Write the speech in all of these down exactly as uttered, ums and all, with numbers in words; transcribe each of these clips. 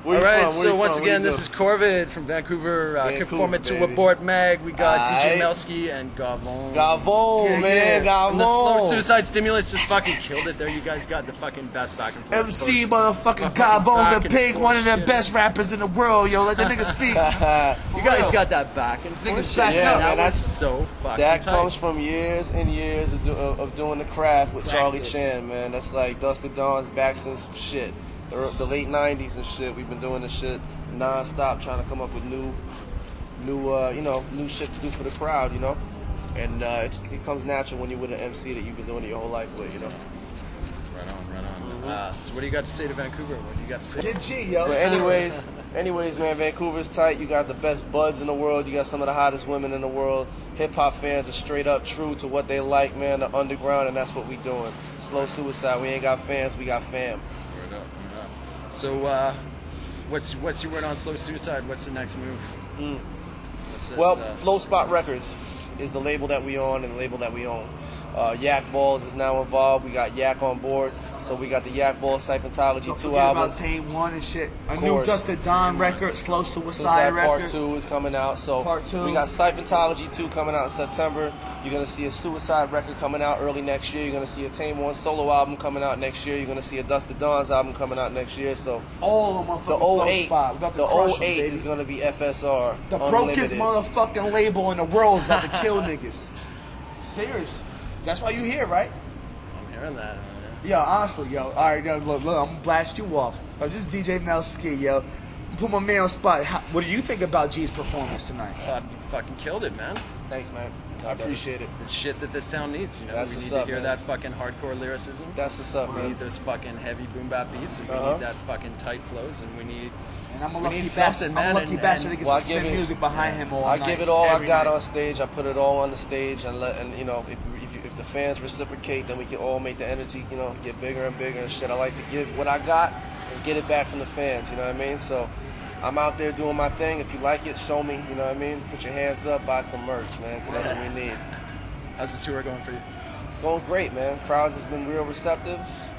Where All you right, from? Where so you once from? again, Where you this is from? Corvid from Vancouver, uh, Vancouver, conforming to baby. Abort Mag. We got D J Aight. Melski and Gavon. Gavon, Yeah, man, yeah. And the slow Gavon. Suicide Stimulus just fucking killed it there. You guys got the fucking best back and forth. M C posts. motherfucking Fucking Gavon back the and Pig, forth one of the shit. best rappers in the world, yo. Let the nigga speak. You guys got that back and forth. Niggas shit. back Yeah, up. man, that that's- was so fucking That tight. comes from years and years of, do, of, of doing the craft with Charlie Practice. Chan, man. That's like Dusty Dawn's back since shit. The, the late nineties and shit. We've been doing this shit non-stop, trying to come up with new, new, uh, you know, new shit to do for the crowd, you know. And uh, it, it comes natural when you're with an M C that you've been doing it your whole life with, you know. Right on, right on. Uh, so what do you got to say to Vancouver? What do you got to say? Get G, yo. But anyways, anyways, man, Vancouver's tight. You got the best buds in the world. You got some of the hottest women in the world. Hip hop fans are straight up true to what they like, man. The underground, and that's what we doing. Slow Suicide. We ain't got fans, we got fam. Word up, word up. So, uh, what's what's your word on Slow Suicide? What's the next move? Mm. What's this, Well, uh, Flow Spot Records is the label that we on and the label that we own. Uh, Yak Balls is now involved. We got Yak on board, so we got the Yak Ball Syphantology Don't two forget album. about Tame One and shit. A Of new course. Dusted Dawn record, Slow Suicide Suicide record. Part two is coming out. So Part two. we got Syphantology two coming out in September. You're gonna see a Suicide record coming out early next year. You're gonna see a Tame One solo album coming out next year. You're gonna see a Dusted Dawn's album coming out next year. So All of them the motherfucking Flow oh eight, Spot. We about to the crush oh them, eight baby. is gonna be F S R. The Unlimited. brokest motherfucking label in the world is about to kill niggas. Serious. That's why you here, right? I'm hearing that. Yo, honestly, yo. All right, yo, look, look, I'm gonna blast you off. Yo, this is D J Melski, yo. Put my man on spot. How, what do you think about G's performance tonight? I thought you fucking killed it, man. Thanks, man. I appreciate it. It's shit that this town needs, you know. That's we what's need to up, hear man. that fucking hardcore lyricism. That's what's up, We man. need those fucking heavy boom bap beats, and we Uh-huh. need that fucking tight flows, and we need. And I'm a We lucky need bastard. something, I'm man, a lucky and- bastard and- to get Well, I some give spin it- music behind him all I night. give it all I every got night. on stage. I put it all on the stage, and let and you know if if, you, if the fans reciprocate, then we can all make the energy you know get bigger and bigger and shit. I like to give what I got and get it back from the fans. You know what I mean? So I'm out there doing my thing. If you like it, show me. You know what I mean? Put your hands up, buy some merch, man. 'Cause that's what we need. How's the tour going for you? It's going great, man. Crowds has been real receptive.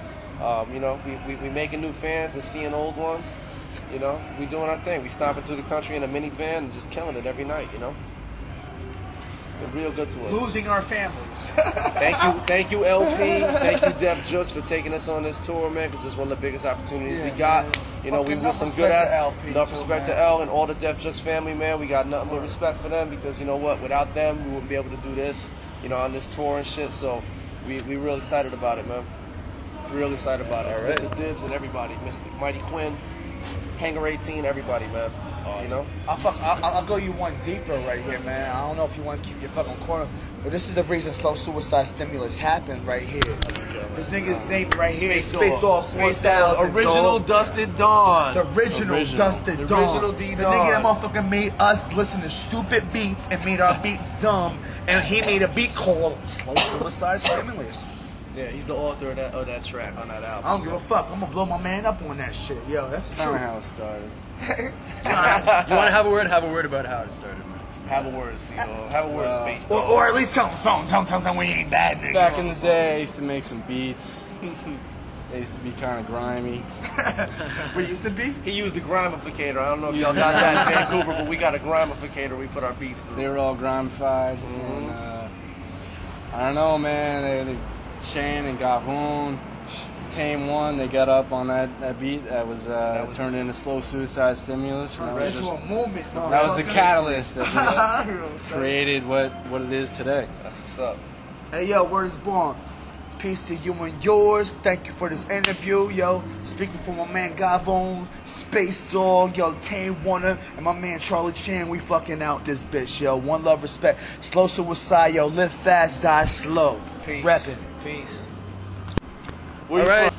Um, you know, we, we we making new fans and seeing old ones. You know, we doing our thing. We stomping through the country in a minivan and just killing it every night. You know, been real good to us. Losing our families. Thank you, thank you, L P. Thank you, Def Jux, for taking us on this tour, man. Because it's one of the biggest opportunities Yeah, we got. man. You know, we Fucking with enough some respect good ass. to L P Enough too, respect man. to L and all the Def Jux family, man. We got nothing but respect for them because you know what? Without them, we wouldn't be able to do this. You know, on this tour and shit. So we we real excited about it, man. Real excited about it. All right. Mister Dibs and everybody, Mister Mighty Quinn, Hanger eighteen, everybody, man. Awesome. You know. I'll, fuck, I'll, I'll go you one deeper right here, man. I don't know if you want to keep your fucking corner, but this is the reason Slow Suicide Stimulus happened right here. This nigga's name right here is Space Off four thousand. Original dog. Dusted Dawn. The original, Original. Dusted The Dawn. original D The Dawn. nigga that motherfucker made us listen to stupid beats and made our beats dumb, and he made a beat called Slow Suicide Stimulus. Yeah, he's the author of that of that track on that album. I don't give a fuck. I'm gonna blow my man up on that shit. Yo, that's the Kind of truth. how it started. You want to have a word? Have a word about how it started, man. Have a word, C dog. Have a word, Uh, Space Or, Dog. or at least tell him something. Tell him something we ain't bad niggas. Back in the day, I used to make some beats. They used to be kind of grimy. we used to be. He used the grimificator. I don't know if y'all got that in Vancouver, but we got a grimificator we put our beats through. They were all grimified. And, uh, I don't know, man. They, they Shane and Gavon, Tame One, they got up on that, that beat that was, uh, That was- turned into Slow Suicide Stimulus. And that was, Into just, a movement. No, that was the motherfucker. catalyst that just You know what I'm saying? created what, what it is today. That's what's up. Hey yo, word is born. Peace to you and yours. Thank you for this interview, yo. Speaking for my man Gavon, Space Dog, yo, Tame Warner, and my man Charlie Chan. We fucking out this bitch, yo. One love, respect. Slow Suicide, yo. Live fast, die slow. Peace. Reppin'. Peace. All right.